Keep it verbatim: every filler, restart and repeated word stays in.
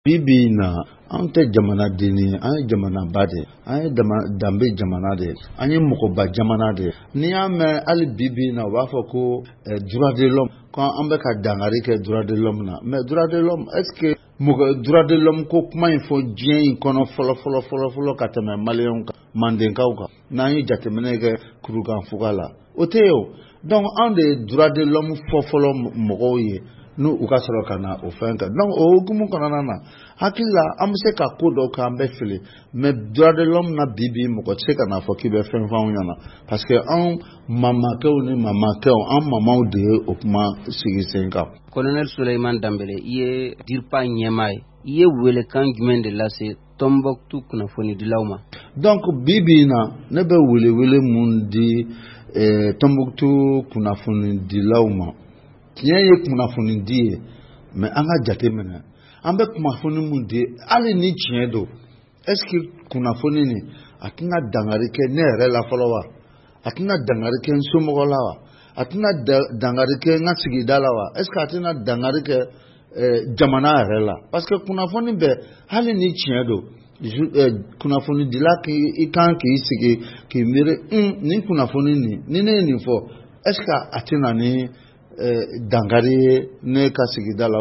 Bibi na an tɛ jamana deni an ye jamana ba de an ye danbe jamana de an ye mɔgɔba jamana de n'i y'a mɛn hali bibi na u b'a fɔ ko droit de l'homme ko an bɛ ka dangari kɛ droit de l'homme na mais droit de l'homme est-ce que mɔgɔ droit de l'homme ko kuma in fɔ diɲɛ in kɔnɔ fɔlɔ fɔlɔ fɔlɔ fɔlɔ ka tɛmɛ maliyɛnw kan mandenkaw kan n'an ye jateminɛ kɛ kurukanfuga la o tɛ yen o donc anw de ye droit de l'homme fɔ fɔlɔ mɔgɔw ye n'u u ka sɔrɔ ka na o fɛn kɛ donc o hukumu kɔnɔna na hakili la an bɛ se ka ko dɔw k'an bɛ fili mais droit de l'homme na bi bi mɔgɔ tɛ se ka n'a fɔ k'i bɛ fɛn fɔ anw ɲɛna parce que anw mamakɛw ni mamakɛw an mamaw de ye o kuma sigi sen kan. Colonel Souleymane Dembele i ye DIRPA ɲɛmaa ye i ye welekan jumɛn de lase Tombouctou kunnafonidilaw ma. donc bi bi na ne bɛ welewele mun di eh, Tombouctou kunnafonidilaw ma tiɲɛ ye kunnafoni di ye mais an ka jate minɛ an bɛ kunnafoni mun di hali ni tiɲɛ don est-ce que kunnafoni nin a tɛna dangari kɛ ne yɛrɛ la fɔlɔ wa a tɛna dangari kɛ n somɔgɔ la wa a tɛna dangari kɛ n ka sigida la wa est-ce que a tɛna dangari kɛ eh, jamana yɛrɛ la parce que kunnafoni bɛ hali ni tiɲɛ don eh, kunnafoni dila k'i kan k'i sigi k'i miiri un nin kunnafoni nin ni ne ye nin fɔ est-ce que a tɛna ni eh, dangari ye ne ka sigida la